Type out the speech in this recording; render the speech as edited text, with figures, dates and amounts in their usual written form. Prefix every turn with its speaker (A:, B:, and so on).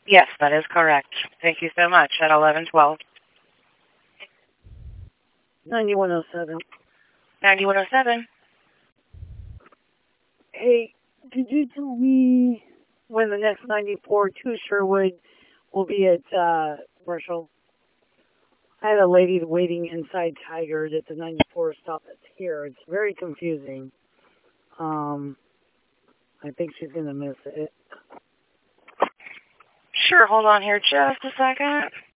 A: Yes, that is correct. Thank you so much. At 11:12.
B: 9107.
A: 9107.
B: Hey, could you tell me when the next 94 to Sherwood will be at Marshall? I had a lady waiting inside Tigard at the 94 stop that's here. It's very confusing. Um, I think she's going to miss it.
A: Sure, hold on here just a second.